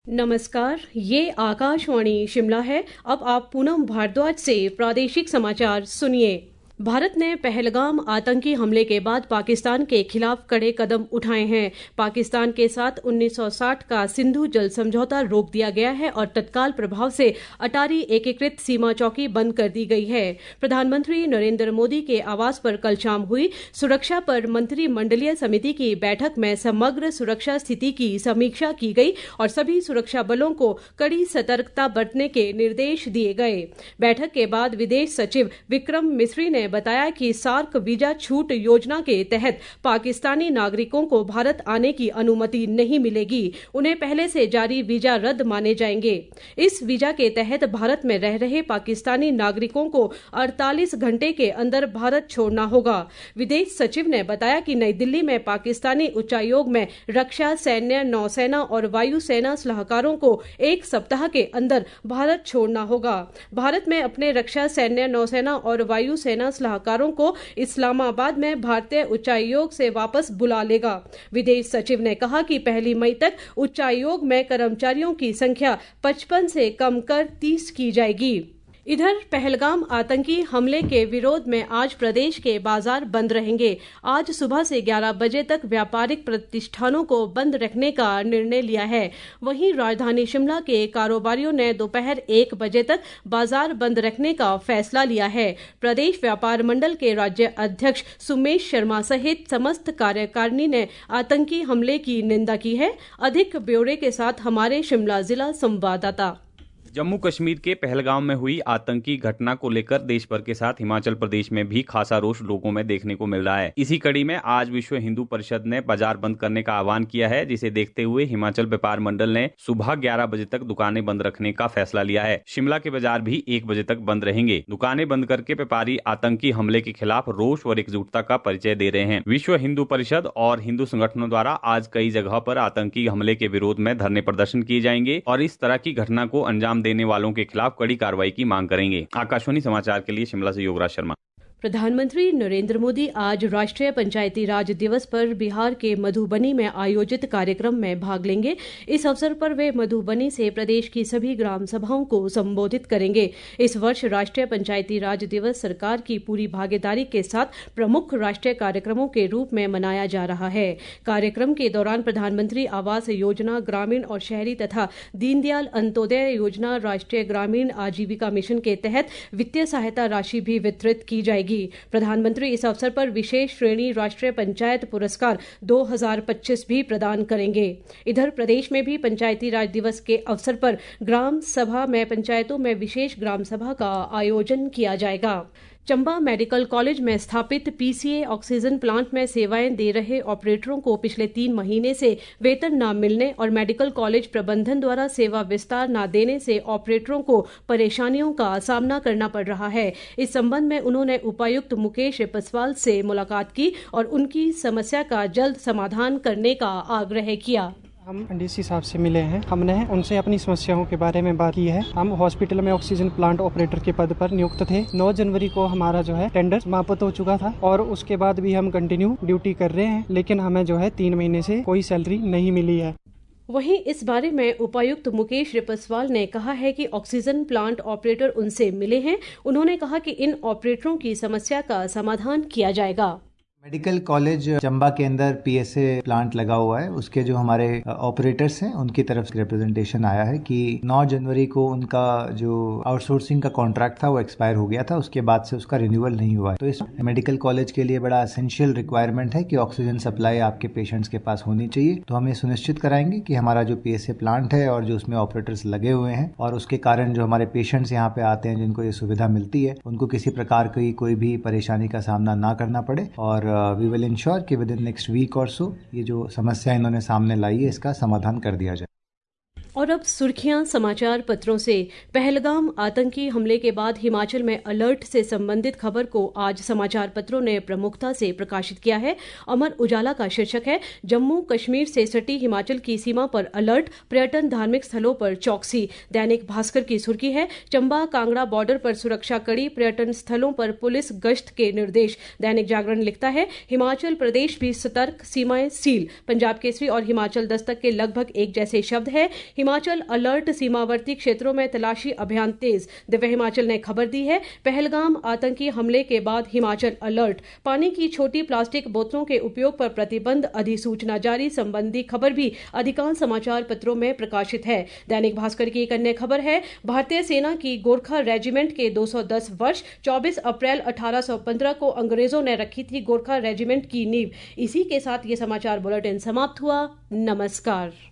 नमस्कार, ये आकाशवाणी शिमला है। अब आप पूनम भारद्वाज से प्रादेशिक समाचार सुनिए। भारत ने पहलगाम आतंकी हमले के बाद पाकिस्तान के खिलाफ कड़े कदम उठाए हैं। पाकिस्तान के साथ 1960 का सिंधु जल समझौता रोक दिया गया है और तत्काल प्रभाव से अटारी एकीकृत सीमा चौकी बंद कर दी गई है। प्रधानमंत्री नरेंद्र मोदी के आवास पर कल शाम हुई सुरक्षा पर मंत्रिमंडलीय समिति की बैठक में समग्र सुरक्षा स्थिति की समीक्षा की गई और सभी सुरक्षा बलों को कड़ी सतर्कता बरतने के निर्देश दिए गए। बैठक के बाद विदेश सचिव विक्रम मिस्री ने बताया कि सार्क वीजा छूट योजना के तहत पाकिस्तानी नागरिकों को भारत आने की अनुमति नहीं मिलेगी। उन्हें पहले से जारी वीजा रद्द माने जाएंगे। इस वीजा के तहत भारत में रह रहे पाकिस्तानी नागरिकों को 48 घंटे के अंदर भारत छोड़ना होगा। विदेश सचिव ने बताया कि नई दिल्ली में पाकिस्तानी उच्चायोग में रक्षा, सैन्य, नौसेना और वायुसेना सलाहकारों को एक सप्ताह के अंदर भारत छोड़ना होगा। भारत में अपने रक्षा, सैन्य, नौसेना और वायुसेना सलाहकारों को इस्लामाबाद में भारतीय उच्चायोग से वापस बुला लेगा। विदेश सचिव ने कहा कि 1 मई तक उच्चायोग में कर्मचारियों की संख्या 55 से कम कर 30 की जाएगी। इधर पहलगाम आतंकी हमले के विरोध में आज प्रदेश के बाजार बंद रहेंगे। आज सुबह से 11 बजे तक व्यापारिक प्रतिष्ठानों को बंद रखने का निर्णय लिया है। वहीं राजधानी शिमला के कारोबारियों ने दोपहर 1 बजे तक बाजार बंद रखने का फैसला लिया है। प्रदेश व्यापार मंडल के राज्य अध्यक्ष सुमेश शर्मा सहित समस्त कार्यकारिणी ने आतंकी हमले की निंदा की है। अधिक ब्यौरे के साथ हमारे शिमला जिला संवाददाता। जम्मू कश्मीर के पहलगाम में हुई आतंकी घटना को लेकर देश भर के साथ हिमाचल प्रदेश में भी खासा रोष लोगों में देखने को मिल रहा है। इसी कड़ी में आज विश्व हिंदू परिषद ने बाजार बंद करने का आह्वान किया है, जिसे देखते हुए हिमाचल व्यापार मंडल ने सुबह 11 बजे तक दुकानें बंद रखने का फैसला लिया है। शिमला के बाजार भी 1 बजे तक बंद रहेंगे। दुकानें बंद करके व्यापारी आतंकी हमले के खिलाफ रोष और एकजुटता का परिचय दे रहे हैं। विश्व हिंदू परिषद और हिंदू संगठनों द्वारा आज कई जगह पर आतंकी हमले के विरोध में धरने प्रदर्शन किए जाएंगे और इस तरह की घटना को अंजाम देने वालों के खिलाफ कड़ी कार्रवाई की मांग करेंगे। आकाशवाणी समाचार के लिए शिमला से योगराज शर्मा। प्रधानमंत्री नरेंद्र मोदी आज राष्ट्रीय पंचायती राज दिवस पर बिहार के मधुबनी में आयोजित कार्यक्रम में भाग लेंगे। इस अवसर पर वे मधुबनी से प्रदेश की सभी ग्राम सभाओं को संबोधित करेंगे। इस वर्ष राष्ट्रीय पंचायती राज दिवस सरकार की पूरी भागीदारी के साथ प्रमुख राष्ट्रीय कार्यक्रमों के रूप में मनाया जा रहा है। कार्यक्रम के दौरान प्रधानमंत्री आवास योजना, ग्रामीण और शहरी तथा दीनदयाल अंत्योदय योजना, राष्ट्रीय ग्रामीण आजीविका मिशन के तहत वित्तीय सहायता राशि भी वितरित की जाएगी। प्रधानमंत्री इस अवसर पर विशेष श्रेणी राष्ट्रीय पंचायत पुरस्कार 2025 भी प्रदान करेंगे। इधर प्रदेश में भी पंचायती राज दिवस के अवसर पर ग्राम सभा में पंचायतों में विशेष ग्राम सभा का आयोजन किया जाएगा। चंबा मेडिकल कॉलेज में स्थापित पीसीए ऑक्सीजन प्लांट में सेवाएं दे रहे ऑपरेटरों को पिछले 3 महीने से वेतन न मिलने और मेडिकल कॉलेज प्रबंधन द्वारा सेवा विस्तार न देने से ऑपरेटरों को परेशानियों का सामना करना पड़ रहा है। इस संबंध में उन्होंने उपायुक्त मुकेश पसवाल से मुलाकात की और उनकी समस्या का जल्द समाधान करने का आग्रह किया। हम डीसी साहब से मिले हैं। हमने उनसे अपनी समस्याओं के बारे में बात की है। हम हॉस्पिटल में ऑक्सीजन प्लांट ऑपरेटर के पद पर नियुक्त थे। 9 जनवरी को हमारा टेंडर समाप्त हो चुका था और उसके बाद भी हम कंटिन्यू ड्यूटी कर रहे हैं, लेकिन हमें 3 महीने से कोई सैलरी नहीं मिली है। वहीं इस बारे में उपायुक्त मुकेश रिपसवाल ने कहा है कि ऑक्सीजन प्लांट ऑपरेटर उनसे मिले हैं। उन्होंने कहा कि इन ऑपरेटरों की समस्या का समाधान किया जाएगा। मेडिकल कॉलेज चंबा के अंदर पीएसए प्लांट लगा हुआ है। उसके जो हमारे ऑपरेटर्स हैं उनकी तरफ से रिप्रेजेंटेशन आया है कि 9 जनवरी को उनका जो आउटसोर्सिंग का कॉन्ट्रैक्ट था वो एक्सपायर हो गया था। उसके बाद से उसका रिन्यूअल नहीं हुआ है। तो इस मेडिकल कॉलेज के लिए बड़ा एसेंशियल रिक्वायरमेंट है कि ऑक्सीजन सप्लाई आपके पेशेंट्स के पास होनी चाहिए। तो हम ये सुनिश्चित कराएंगे कि हमारा जो पीएसए प्लांट है और जो उसमें ऑपरेटर्स लगे हुए हैं और उसके कारण जो हमारे पेशेंट्स यहाँ पे आते हैं जिनको ये सुविधा मिलती है, उनको किसी प्रकार की कोई भी परेशानी का सामना ना करना पड़े। और वी विल इंश्योर कि विद इन नेक्स्ट वीक और सो ये जो समस्या इन्होंने सामने लाई है इसका समाधान कर दिया जाए। और अब सुर्खियां समाचार पत्रों से। पहलगाम आतंकी हमले के बाद हिमाचल में अलर्ट से संबंधित खबर को आज समाचार पत्रों ने प्रमुखता से प्रकाशित किया है। अमर उजाला का शीर्षक है, जम्मू कश्मीर से सटी हिमाचल की सीमा पर अलर्ट, पर्यटन धार्मिक स्थलों पर चौकसी। दैनिक भास्कर की सुर्खी है, चंबा कांगड़ा बॉर्डर पर सुरक्षा कड़ी, पर्यटन स्थलों पर पुलिस गश्त के निर्देश। दैनिक जागरण लिखता है, हिमाचल प्रदेश भी सतर्क, सीमाएं सील। पंजाब केसरी और हिमाचल दस्तक के लगभग एक जैसे शब्द है। हिमाचल अलर्ट, सीमावर्ती क्षेत्रों में तलाशी अभियान तेज। दिव्य हिमाचल ने खबर दी है, पहलगाम आतंकी हमले के बाद हिमाचल अलर्ट, पानी की छोटी प्लास्टिक बोतलों के उपयोग पर प्रतिबंध, अधिसूचना जारी संबंधी खबर भी अधिकांश समाचार पत्रों में प्रकाशित है। दैनिक भास्कर की एक अन्य खबर है, भारतीय सेना की गोरखा रेजिमेंट के 210 वर्ष, 24 अप्रैल 1815 को अंग्रेजों ने रखी थी गोरखा रेजिमेंट की नींव। इसी के साथ ये समाचार बुलेटिन समाप्त हुआ। नमस्कार।